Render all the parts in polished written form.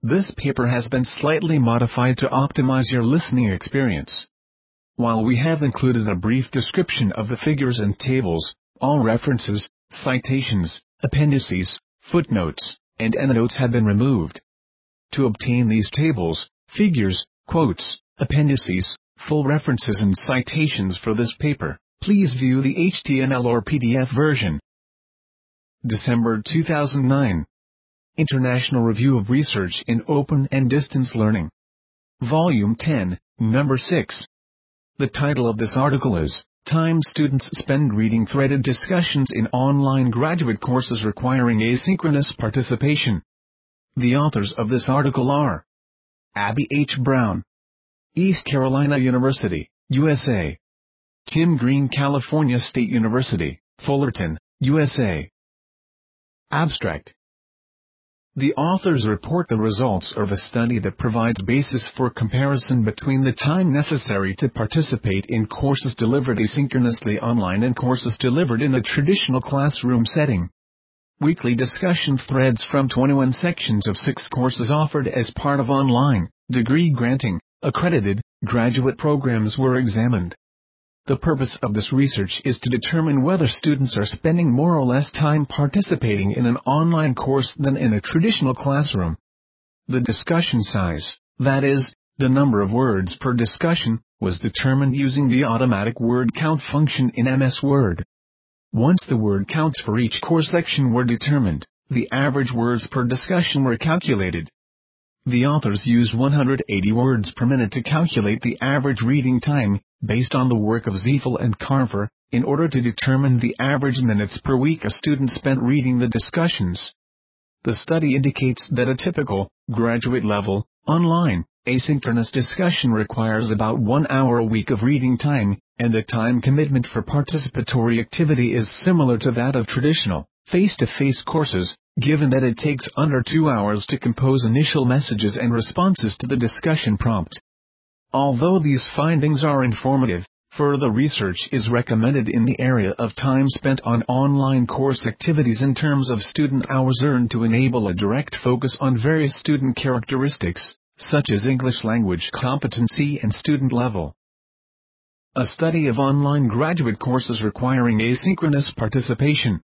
This paper has been slightly modified to optimize your listening experience. While we have included a brief description of the figures and tables, all references, citations, appendices, footnotes, and endnotes have been removed. To obtain these tables, figures, quotes, appendices, full references and citations for this paper, please view the HTML or PDF version. December 2009. International Review of Research in Open and Distance Learning. Volume 10, Number 6. The title of this article is, Time Students Spend Reading Threaded Discussions in Online Graduate Courses Requiring Asynchronous Participation. The authors of this article are Abby H. Brown, East Carolina University, USA. Tim Green, California State University, Fullerton, USA. Abstract. The authors report the results of a study that provides basis for comparison between the time necessary to participate in courses delivered asynchronously online and courses delivered in a traditional classroom setting. Weekly discussion threads from 21 sections of 6 courses offered as part of online, degree-granting, accredited, graduate programs were examined. The purpose of this research is to determine whether students are spending more or less time participating in an online course than in a traditional classroom. The discussion size, that is, the number of words per discussion, was determined using the automatic word count function in MS Word. Once the word counts for each course section were determined, the average words per discussion were calculated. The authors used 180 words per minute to calculate the average reading time, based on the work of Ziefel and Carver, in order to determine the average minutes per week a student spent reading the discussions. The study indicates that a typical, graduate-level, online, asynchronous discussion requires about 1 hour a week of reading time, and the time commitment for participatory activity is similar to that of traditional, face-to-face courses, given that it takes under 2 hours to compose initial messages and responses to the discussion prompt. Although these findings are informative, further research is recommended in the area of time spent on online course activities in terms of student hours earned to enable a direct focus on various student characteristics, such as English language competency and student level. A study of online graduate courses requiring asynchronous participation.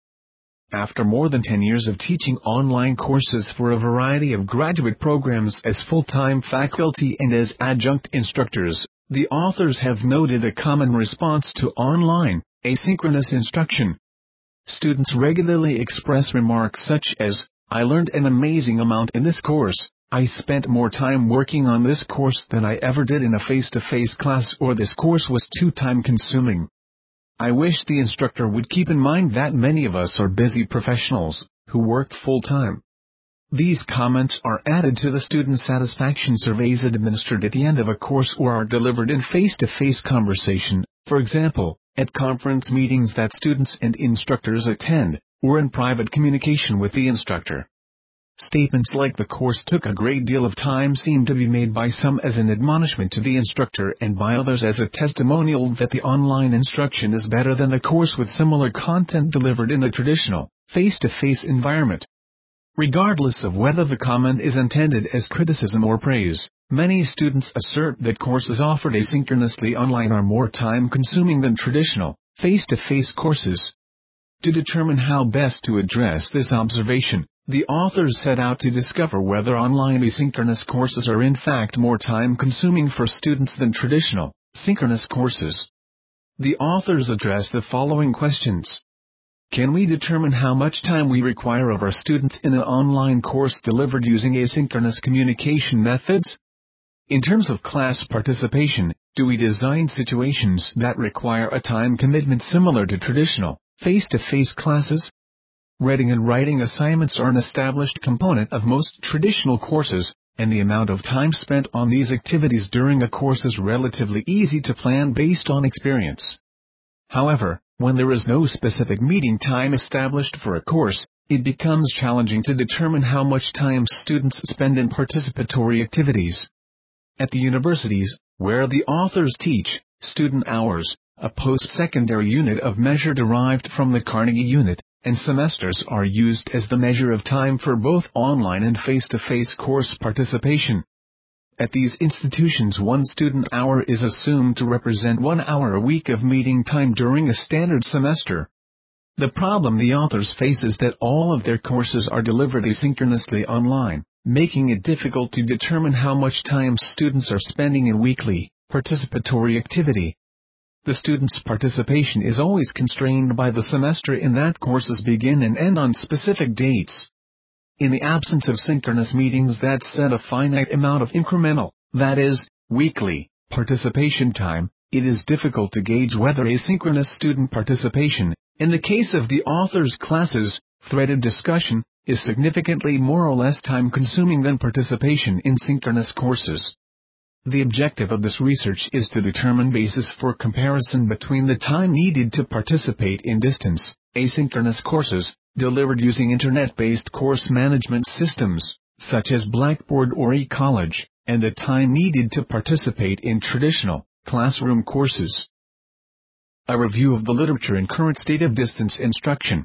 After more than 10 years of teaching online courses for a variety of graduate programs as full-time faculty and as adjunct instructors, the authors have noted a common response to online, asynchronous instruction. Students regularly express remarks such as, "I learned an amazing amount in this course," "I spent more time working on this course than I ever did in a face-to-face class," or "This course was too time-consuming." I wish the instructor would keep in mind that many of us are busy professionals, who work full-time. These comments are added to the student satisfaction surveys administered at the end of a course or are delivered in face-to-face conversation, for example, at conference meetings that students and instructors attend, or in private communication with the instructor. Statements like "the course took a great deal of time" seem to be made by some as an admonishment to the instructor and by others as a testimonial that the online instruction is better than the course with similar content delivered in the traditional, face-to-face environment. Regardless of whether the comment is intended as criticism or praise, many students assert that courses offered asynchronously online are more time-consuming than traditional, face-to-face courses. To determine how best to address this observation, the authors set out to discover whether online asynchronous courses are in fact more time-consuming for students than traditional, synchronous courses. The authors address the following questions. Can we determine how much time we require of our students in an online course delivered using asynchronous communication methods? In terms of class participation, do we design situations that require a time commitment similar to traditional, face-to-face classes? Reading and writing assignments are an established component of most traditional courses, and the amount of time spent on these activities during a course is relatively easy to plan based on experience. However, when there is no specific meeting time established for a course, it becomes challenging to determine how much time students spend in participatory activities. At the universities, where the authors teach, student hours, a post-secondary unit of measure derived from the Carnegie Unit, and semesters are used as the measure of time for both online and face-to-face course participation. At these institutions, one student hour is assumed to represent 1 hour a week of meeting time during a standard semester. The problem the authors face is that all of their courses are delivered asynchronously online, making it difficult to determine how much time students are spending in weekly, participatory activity. The student's participation is always constrained by the semester in that courses begin and end on specific dates. In the absence of synchronous meetings that set a finite amount of incremental, that is, weekly, participation time, it is difficult to gauge whether asynchronous student participation, in the case of the author's classes, threaded discussion, is significantly more or less time-consuming than participation in synchronous courses. The objective of this research is to determine basis for comparison between the time needed to participate in distance, asynchronous courses, delivered using internet-based course management systems, such as Blackboard or eCollege, and the time needed to participate in traditional, classroom courses. A review of the literature and current state of distance instruction.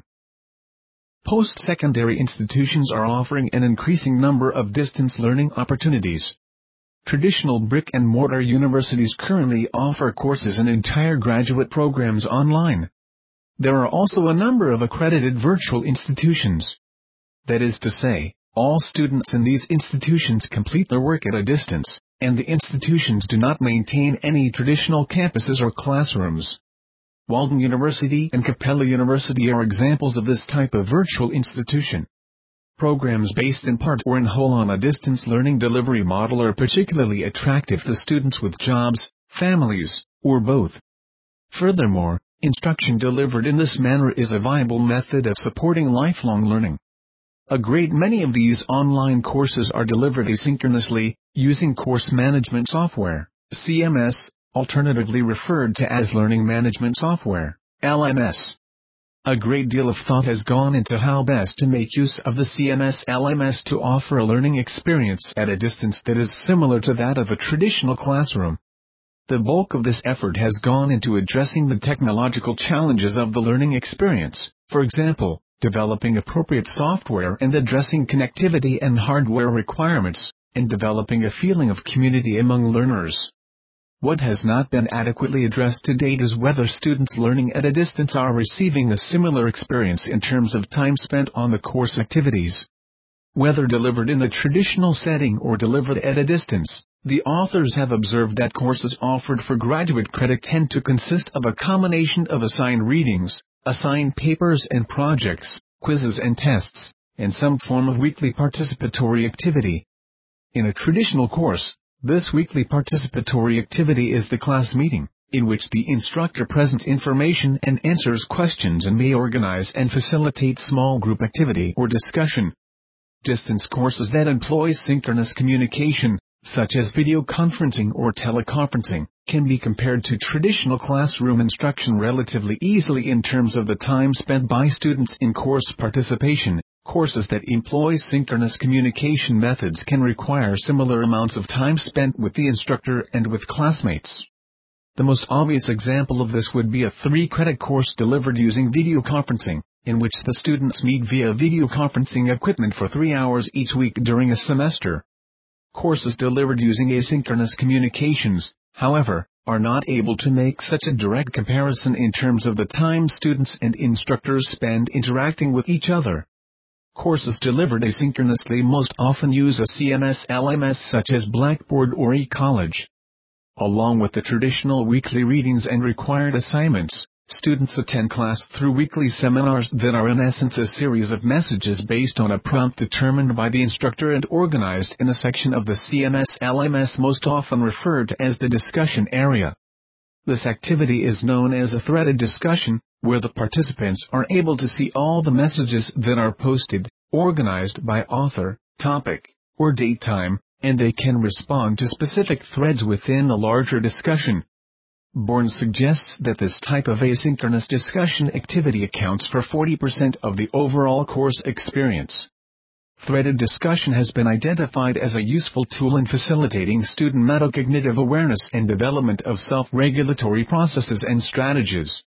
Post-secondary institutions are offering an increasing number of distance learning opportunities. Traditional brick-and-mortar universities currently offer courses and entire graduate programs online. There are also a number of accredited virtual institutions. That is to say, all students in these institutions complete their work at a distance, and the institutions do not maintain any traditional campuses or classrooms. Walden University and Capella University are examples of this type of virtual institution. Programs based in part or in whole on a distance learning delivery model are particularly attractive to students with jobs, families, or both. Furthermore, instruction delivered in this manner is a viable method of supporting lifelong learning. A great many of these online courses are delivered asynchronously, using course management software, CMS, alternatively referred to as learning management software, LMS. A great deal of thought has gone into how best to make use of the CMS LMS to offer a learning experience at a distance that is similar to that of a traditional classroom. The bulk of this effort has gone into addressing the technological challenges of the learning experience, for example, developing appropriate software and addressing connectivity and hardware requirements, and developing a feeling of community among learners. What has not been adequately addressed to date is whether students learning at a distance are receiving a similar experience in terms of time spent on the course activities. Whether delivered in the traditional setting or delivered at a distance, the authors have observed that courses offered for graduate credit tend to consist of a combination of assigned readings, assigned papers and projects, quizzes and tests, and some form of weekly participatory activity. In a traditional course, this weekly participatory activity is the class meeting, in which the instructor presents information and answers questions and may organize and facilitate small group activity or discussion. Distance courses that employ synchronous communication, such as video conferencing or teleconferencing, can be compared to traditional classroom instruction relatively easily in terms of the time spent by students in course participation. Courses that employ synchronous communication methods can require similar amounts of time spent with the instructor and with classmates. The most obvious example of this would be a 3-credit course delivered using video conferencing, in which the students meet via video conferencing equipment for 3 hours each week during a semester. Courses delivered using asynchronous communications, however, are not able to make such a direct comparison in terms of the time students and instructors spend interacting with each other. Courses delivered asynchronously most often use a CMS LMS such as Blackboard or eCollege. Along with the traditional weekly readings and required assignments, students attend class through weekly seminars that are in essence a series of messages based on a prompt determined by the instructor and organized in a section of the CMS LMS most often referred to as the discussion area. This activity is known as a threaded discussion, where the participants are able to see all the messages that are posted, organized by author, topic, or date time, and they can respond to specific threads within the larger discussion. Bourne suggests that this type of asynchronous discussion activity accounts for 40% of the overall course experience. Threaded discussion has been identified as a useful tool in facilitating student metacognitive awareness and development of self-regulatory processes and strategies.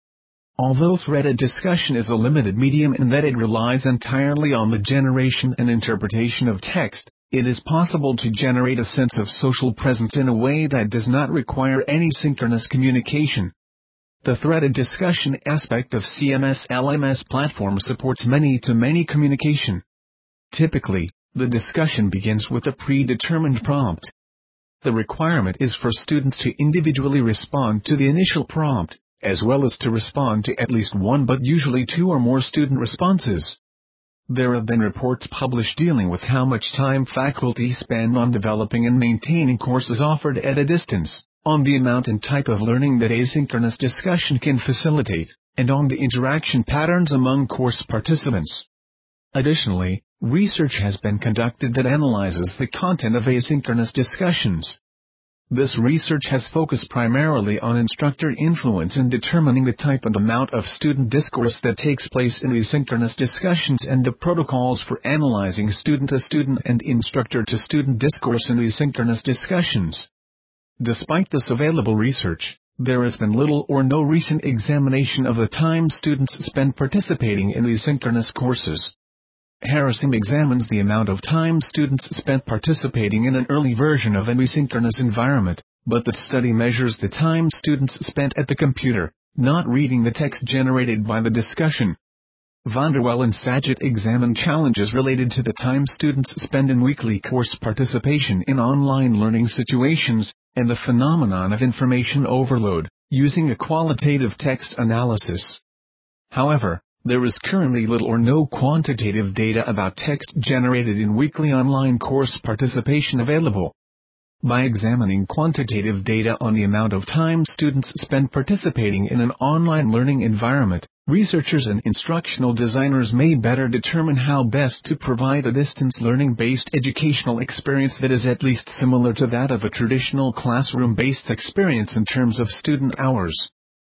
Although threaded discussion is a limited medium in that it relies entirely on the generation and interpretation of text, it is possible to generate a sense of social presence in a way that does not require any synchronous communication. The threaded discussion aspect of CMS-LMS platform supports many-to-many communication. Typically, the discussion begins with a predetermined prompt. The requirement is for students to individually respond to the initial prompt, as well as to respond to at least one but usually two or more student responses. There have been reports published dealing with how much time faculty spend on developing and maintaining courses offered at a distance, on the amount and type of learning that asynchronous discussion can facilitate, and on the interaction patterns among course participants. Additionally, research has been conducted that analyzes the content of asynchronous discussions. This research has focused primarily on instructor influence in determining the type and amount of student discourse that takes place in asynchronous discussions and the protocols for analyzing student-to-student and instructor-to-student discourse in asynchronous discussions. Despite this available research, there has been little or no recent examination of the time students spend participating in asynchronous courses. Harrison examines the amount of time students spent participating in an early version of an asynchronous environment, but the study measures the time students spent at the computer, not reading the text generated by the discussion. Vanderwell and Saget examine challenges related to the time students spend in weekly course participation in online learning situations, and the phenomenon of information overload, using a qualitative text analysis. However, there is currently little or no quantitative data about text generated in weekly online course participation available. By examining quantitative data on the amount of time students spend participating in an online learning environment, researchers and instructional designers may better determine how best to provide a distance learning-based educational experience that is at least similar to that of a traditional classroom-based experience in terms of student hours.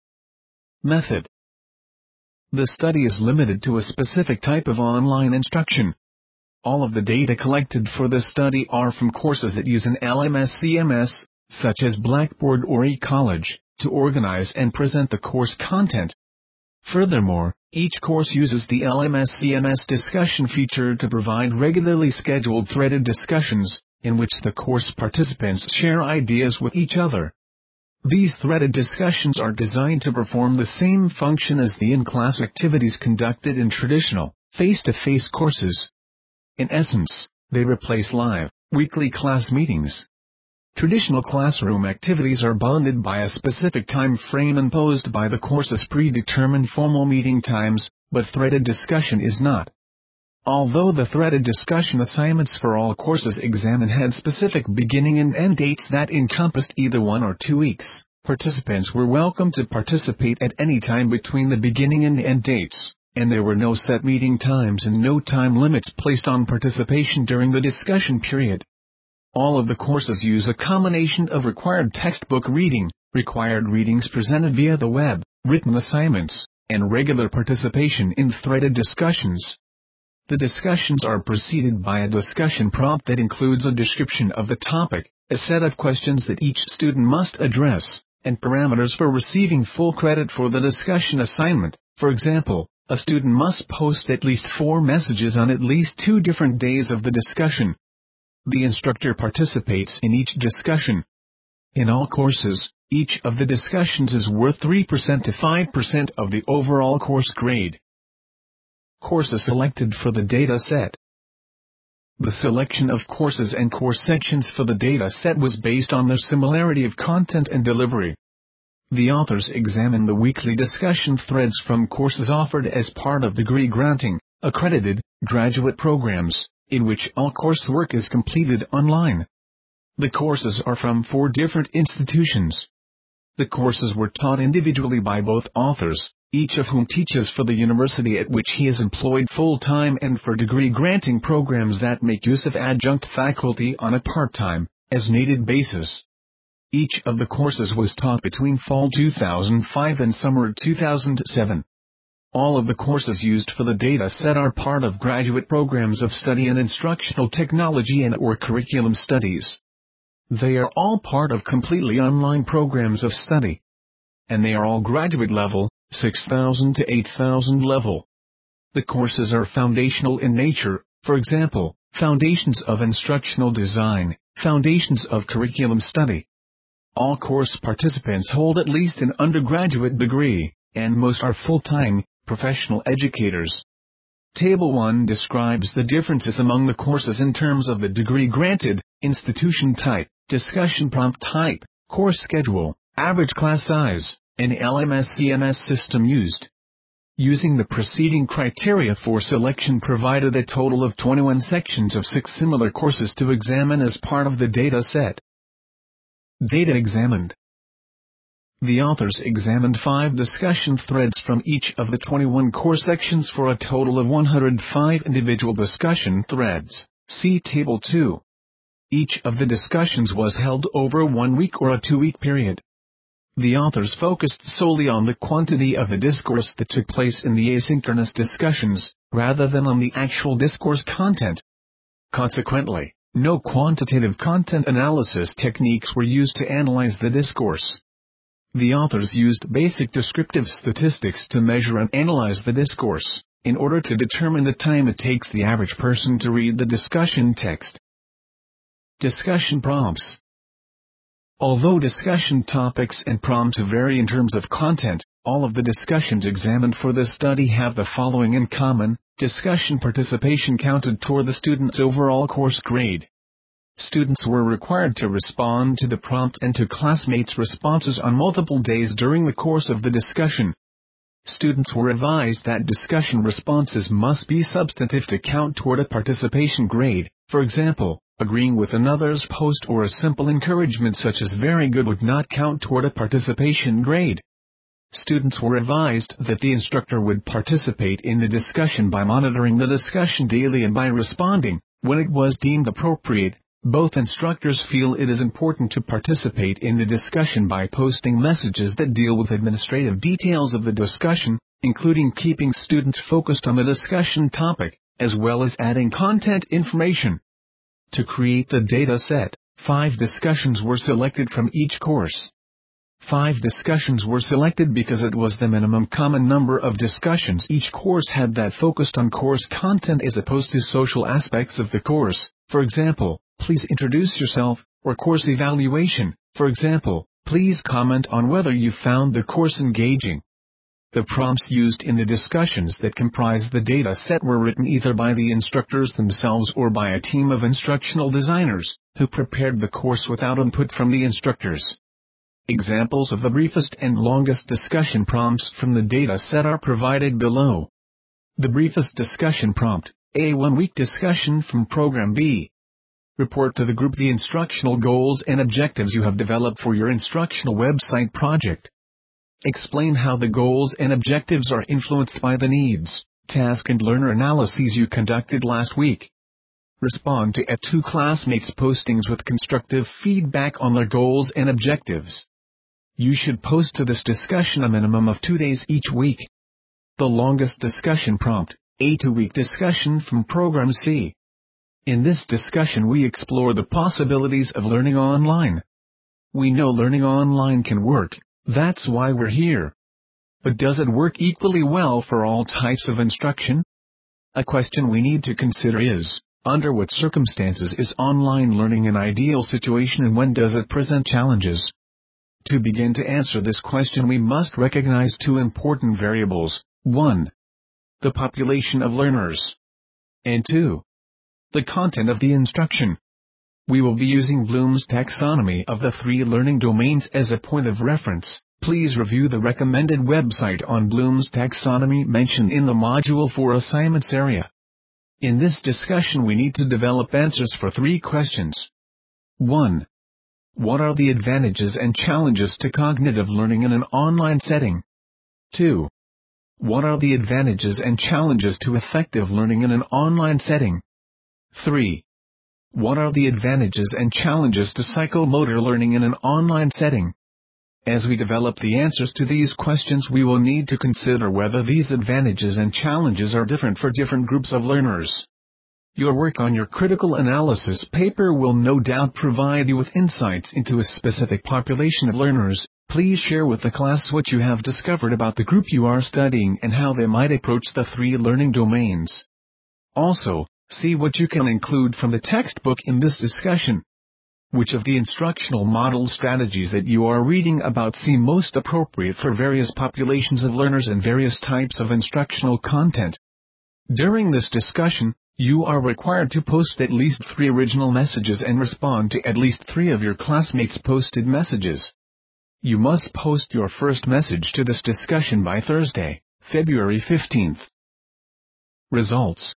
Method. The study is limited to a specific type of online instruction. All of the data collected for this study are from courses that use an LMS-CMS, such as Blackboard or eCollege, to organize and present the course content. Furthermore, each course uses the LMS-CMS discussion feature to provide regularly scheduled threaded discussions, in which the course participants share ideas with each other. These threaded discussions are designed to perform the same function as the in-class activities conducted in traditional, face-to-face courses. In essence, they replace live, weekly class meetings. Traditional classroom activities are bounded by a specific time frame imposed by the course's predetermined formal meeting times, but threaded discussion is not. Although the threaded discussion assignments for all courses examined had specific beginning and end dates that encompassed either 1 or 2 weeks, participants were welcome to participate at any time between the beginning and end dates, and there were no set meeting times and no time limits placed on participation during the discussion period. All of the courses use a combination of required textbook reading, required readings presented via the web, written assignments, and regular participation in threaded discussions. The discussions are preceded by a discussion prompt that includes a description of the topic, a set of questions that each student must address, and parameters for receiving full credit for the discussion assignment. For example, a student must post at least 4 messages on at least 2 different days of the discussion. The instructor participates in each discussion. In all courses, each of the discussions is worth 3% to 5% of the overall course grade. Courses selected for the data set. The selection of courses and course sections for the data set was based on their similarity of content and delivery. The authors examined the weekly discussion threads from courses offered as part of degree-granting, accredited, graduate programs, in which all coursework is completed online. The courses are from 4 different institutions. The courses were taught individually by both authors, each of whom teaches for the university at which he is employed full-time and for degree-granting programs that make use of adjunct faculty on a part-time, as-needed basis. Each of the courses was taught between fall 2005 and summer 2007. All of the courses used for the data set are part of graduate programs of study in instructional technology and/or curriculum studies. They are all part of completely online programs of study. And they are all graduate level, 6,000 to 8,000 level. The courses are foundational in nature, for example, Foundations of Instructional Design, Foundations of Curriculum Study. All course participants hold at least an undergraduate degree, and most are full-time, professional educators. Table 1 describes the differences among the courses in terms of the degree granted, institution type, discussion prompt type, course schedule, average class size, and LMS-CMS system used. Using the preceding criteria for selection provided a total of 21 sections of 6 similar courses to examine as part of the data set. Data examined. The authors examined 5 discussion threads from each of the 21 core sections for a total of 105 individual discussion threads. See Table 2. Each of the discussions was held over 1 week or a 2-week period. The authors focused solely on the quantity of the discourse that took place in the asynchronous discussions, rather than on the actual discourse content. Consequently, no quantitative content analysis techniques were used to analyze the discourse. The authors used basic descriptive statistics to measure and analyze the discourse, in order to determine the time it takes the average person to read the discussion text. Discussion prompts. Although discussion topics and prompts vary in terms of content, all of the discussions examined for this study have the following in common: discussion participation counted toward the student's overall course grade. Students were required to respond to the prompt and to classmates' responses on multiple days during the course of the discussion. Students were advised that discussion responses must be substantive to count toward a participation grade. For example, agreeing with another's post or a simple encouragement such as "very good" would not count toward a participation grade. Students were advised that the instructor would participate in the discussion by monitoring the discussion daily and by responding, when it was deemed appropriate. Both instructors feel it is important to participate in the discussion by posting messages that deal with administrative details of the discussion, including keeping students focused on the discussion topic, as well as adding content information. To create the data set, 5 discussions were selected from each course. 5 discussions were selected because it was the minimum common number of discussions each course had that focused on course content as opposed to social aspects of the course, for example, "Please introduce yourself," or course evaluation, for example, "Please comment on whether you found the course engaging." The prompts used in the discussions that comprise the data set were written either by the instructors themselves or by a team of instructional designers, who prepared the course without input from the instructors. Examples of the briefest and longest discussion prompts from the data set are provided below. The briefest discussion prompt: a 1-week discussion from Program B. Report to the group the instructional goals and objectives you have developed for your instructional website project. Explain how the goals and objectives are influenced by the needs, task and learner analyses you conducted last week. Respond to 2 classmates' postings with constructive feedback on their goals and objectives. You should post to this discussion a minimum of 2 days each week. The longest discussion prompt: a 2-week discussion from Program C. In this discussion we explore the possibilities of learning online. We know learning online can work, that's why we're here. But does it work equally well for all types of instruction? A question we need to consider is, under what circumstances is online learning an ideal situation and when does it present challenges? To begin to answer this question we must recognize 2 important variables: 1. The population of learners, and 2. The content of the instruction. We will be using Bloom's taxonomy of the 3 learning domains as a point of reference. Please review the recommended website on Bloom's taxonomy mentioned in the Module 4 assignments area. In this discussion we need to develop answers for 3 questions. 1. What are the advantages and challenges to cognitive learning in an online setting? 2. What are the advantages and challenges to effective learning in an online setting? 3. What are the advantages and challenges to psychomotor learning in an online setting? As we develop the answers to these questions we will need to consider whether these advantages and challenges are different for different groups of learners. Your work on your critical analysis paper will no doubt provide you with insights into a specific population of learners. Please share with the class what you have discovered about the group you are studying and how they might approach the 3 learning domains. Also, see what you can include from the textbook in this discussion. Which of the instructional model strategies that you are reading about seem most appropriate for various populations of learners and various types of instructional content? During this discussion, you are required to post at least 3 original messages and respond to at least 3 of your classmates' posted messages. You must post your first message to this discussion by Thursday, February 15th. Results: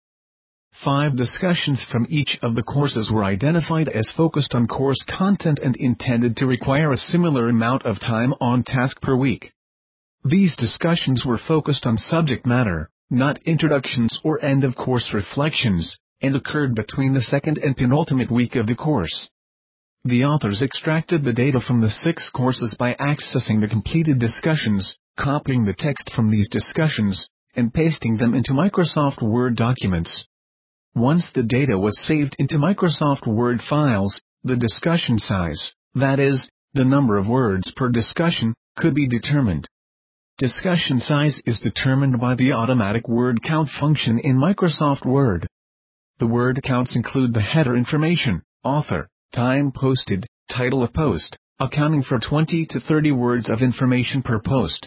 5 discussions from each of the courses were identified as focused on course content and intended to require a similar amount of time on task per week. These discussions were focused on subject matter, not introductions or end-of-course reflections, and occurred between the second and penultimate week of the course. The authors extracted the data from the 6 courses by accessing the completed discussions, copying the text from these discussions, and pasting them into Microsoft Word documents. Once the data was saved into Microsoft Word files, the discussion size, that is, the number of words per discussion, could be determined. Discussion size is determined by the automatic word count function in Microsoft Word. The word counts include the header information, author, time posted, title of post, accounting for 20 to 30 words of information per post.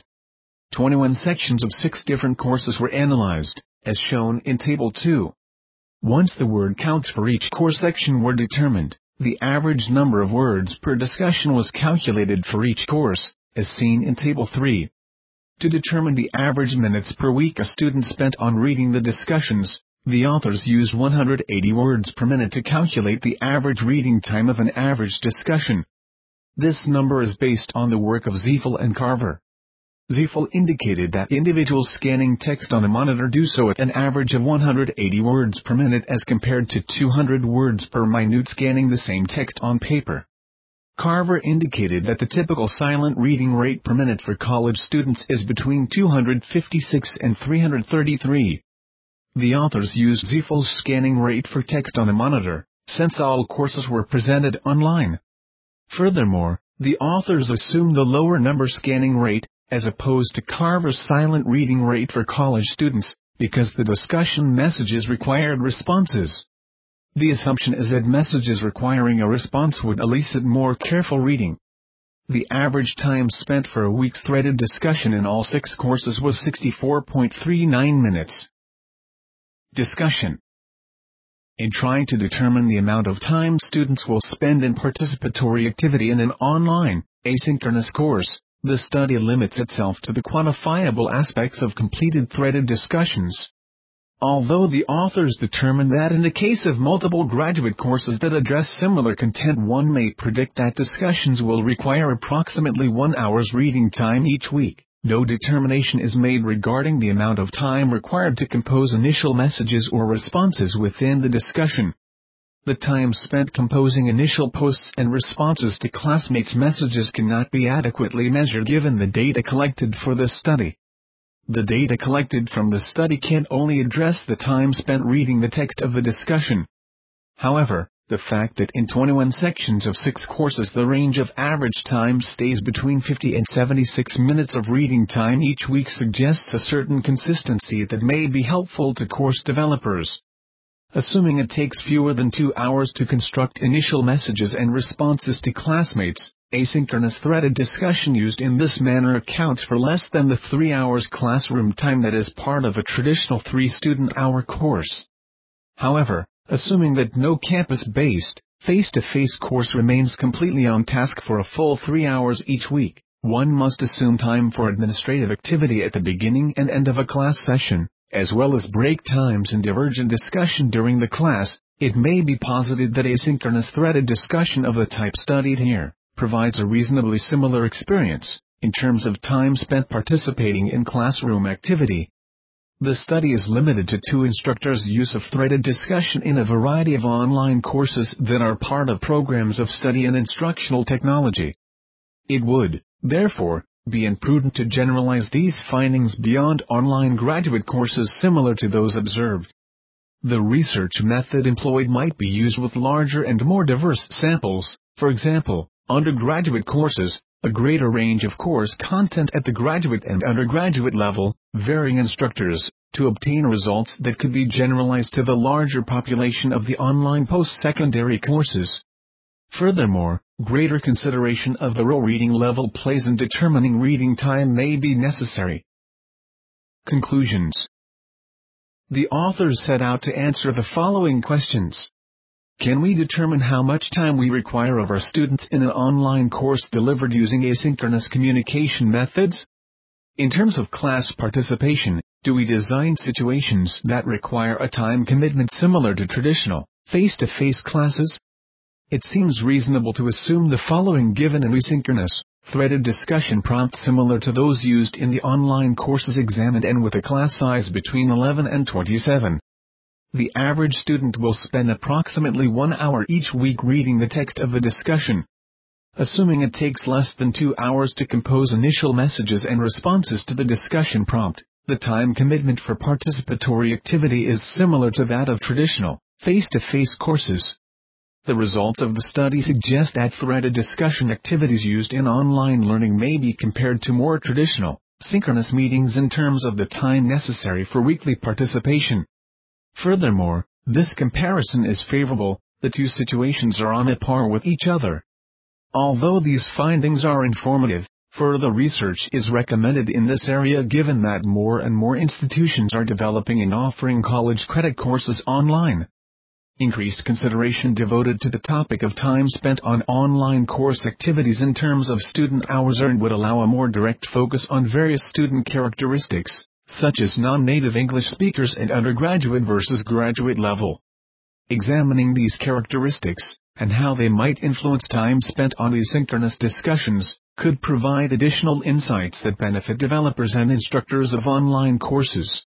21 sections of 6 different courses were analyzed, as shown in Table 2. Once the word counts for each course section were determined, the average number of words per discussion was calculated for each course, as seen in Table 3. To determine the average minutes per week a student spent on reading the discussions, the authors used 180 words per minute to calculate the average reading time of an average discussion. This number is based on the work of Ziefel and Carver. Ziefel indicated that individuals scanning text on a monitor do so at an average of 180 words per minute as compared to 200 words per minute scanning the same text on paper. Carver indicated that the typical silent reading rate per minute for college students is between 256 and 333. The authors used Ziefel's scanning rate for text on a monitor, since all courses were presented online. Furthermore, the authors assumed the lower number scanning rate, as opposed to Carver's silent reading rate for college students, because the discussion messages required responses. The assumption is that messages requiring a response would elicit more careful reading. The average time spent for a week's threaded discussion in all 6 courses was 64.39 minutes. Discussion. In trying to determine the amount of time students will spend in participatory activity in an online, asynchronous course, the study limits itself to the quantifiable aspects of completed threaded discussions. Although the authors determined that in the case of multiple graduate courses that address similar content one may predict that discussions will require approximately 1 hour's reading time each week, no determination is made regarding the amount of time required to compose initial messages or responses within the discussion. The time spent composing initial posts and responses to classmates' messages cannot be adequately measured given the data collected for this study. The data collected from the study can only address the time spent reading the text of the discussion. However, the fact that in 21 sections of 6 courses the range of average time stays between 50 and 76 minutes of reading time each week suggests a certain consistency that may be helpful to course developers. Assuming it takes fewer than 2 hours to construct initial messages and responses to classmates, asynchronous threaded discussion used in this manner accounts for less than the 3 hours classroom time that is part of a traditional 3-student-hour course. However, assuming that no campus-based, face-to-face course remains completely on task for a full 3 hours each week, one must assume time for administrative activity at the beginning and end of a class session, as well as break times and divergent discussion during the class. It may be posited that asynchronous threaded discussion of the type studied here provides a reasonably similar experience, in terms of time spent participating in classroom activity. The study is limited to 2 instructors' use of threaded discussion in a variety of online courses that are part of programs of study in instructional technology. It would, therefore, be imprudent to generalize these findings beyond online graduate courses similar to those observed. The research method employed might be used with larger and more diverse samples, for example, undergraduate courses, a greater range of course content at the graduate and undergraduate level, varying instructors, to obtain results that could be generalized to the larger population of the online post-secondary courses. Furthermore, greater consideration of the raw reading level plays in determining reading time may be necessary. Conclusions. The authors set out to answer the following questions. Can we determine how much time we require of our students in an online course delivered using asynchronous communication methods? In terms of class participation, do we design situations that require a time commitment similar to traditional, face-to-face classes? It seems reasonable to assume the following given an asynchronous, threaded discussion prompt similar to those used in the online courses examined and with a class size between 11 and 27. The average student will spend approximately 1 hour each week reading the text of the discussion. Assuming it takes less than 2 hours to compose initial messages and responses to the discussion prompt, the time commitment for participatory activity is similar to that of traditional, face-to-face courses. The results of the study suggest that threaded discussion activities used in online learning may be compared to more traditional, synchronous meetings in terms of the time necessary for weekly participation. Furthermore, this comparison is favorable, the two situations are on a par with each other. Although these findings are informative, further research is recommended in this area given that more and more institutions are developing and offering college credit courses online. Increased consideration devoted to the topic of time spent on online course activities in terms of student hours earned would allow a more direct focus on various student characteristics, such as non-native English speakers and undergraduate versus graduate level. Examining these characteristics, and how they might influence time spent on asynchronous discussions, could provide additional insights that benefit developers and instructors of online courses.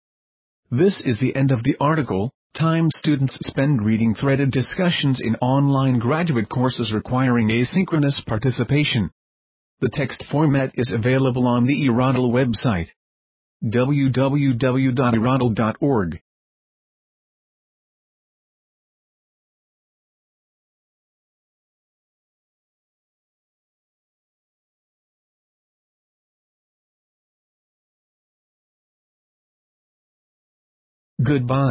This is the end of the article. Time students spend reading threaded discussions in online graduate courses requiring asynchronous participation. The text format is available on the eRoddle website. www.eroddle.org Goodbye.